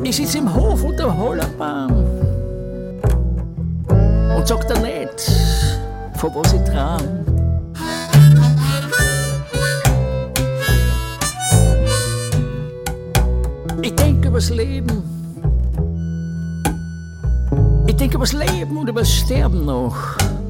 Ich sitz im Hof unter dem Hollerbaum und sag dir nicht, von was ich traum. Ich denk übers Leben. Ich denk übers Leben und übers Sterben noch.